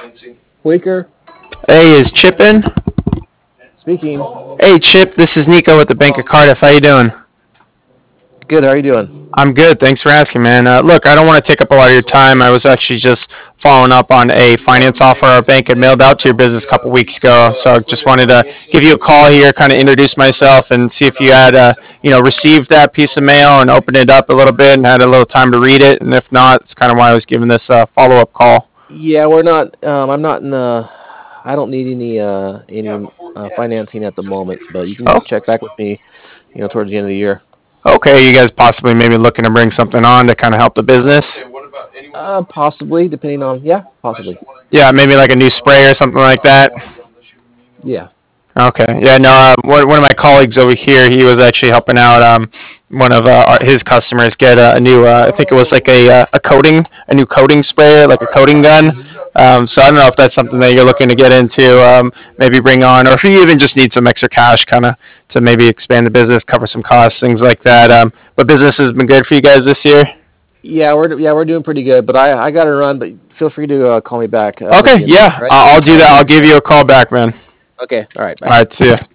Quaker Hey, is Chip in? speaking. Hey, Chip, this is Nico with the Bank of Cardiff. How you doing? Good. How are you doing? I'm good. Thanks for asking, man. Look, I don't want to take up a lot of your time. I was actually just following up on a finance offer our bank had mailed out to your business a couple weeks ago. So I just wanted to give you a call here, kind of introduce myself, and see if you had, received that piece of mail and opened it up a little bit and had a little time to read it. And if not, it's kind of why I was giving this follow-up call. Yeah, we're not. I'm not in the. I don't need any financing at the moment, but you can Oh, check back with me. Towards the end of the year. okay. You guys possibly maybe looking to bring something on to kind of help the business? Possibly, depending on. Yeah, possibly. Yeah, maybe like a new spray or something like that. Yeah. Okay. Yeah. No. One of my colleagues over here, he was actually helping out one of his customers get a new. I think it was like a new coating sprayer, like a coating gun. Mhm. So I don't know if that's something that you're looking to get into, maybe bring on, or if you even just need some extra cash, kind of to maybe expand the business, cover some costs, things like that. But business has been good for you guys this year. Yeah, we're doing pretty good, but I got to run. But feel free to call me back towards Okay. the end of the year. Yeah, All right. I'll do that. I'll give you a call back, man. Okay. All right. All Bye. right. See ya.